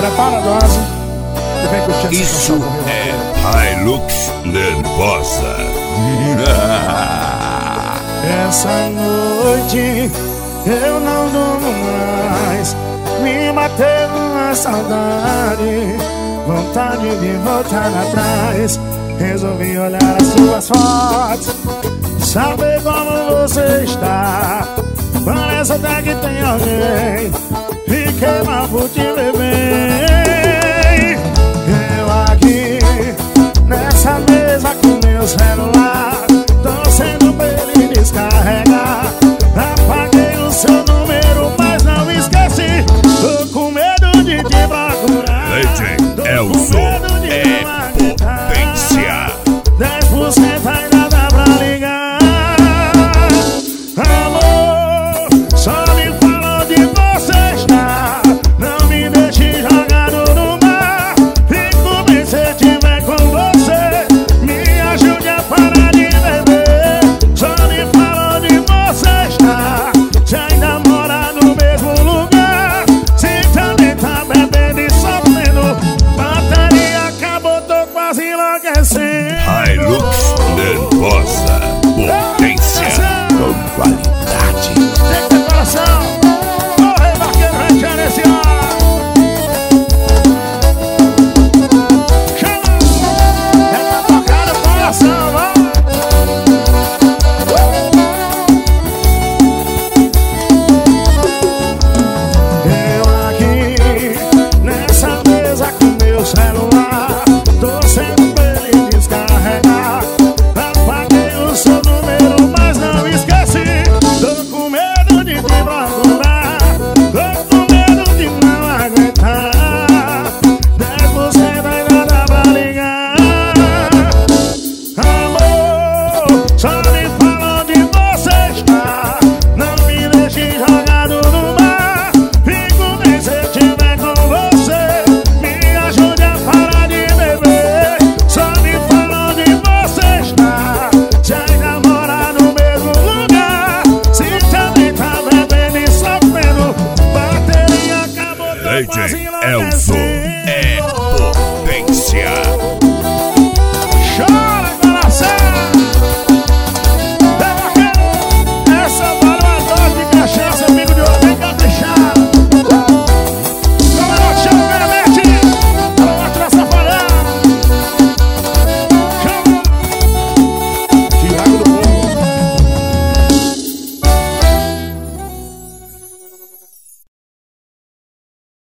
prepara a dose e vem curtir essa Isso é Hilux Nervosa. Essa noite eu não durmo mais, me bateu uma saudade, vontade de voltar atrás. Resolvi olhar as suas fotos, saber como você está.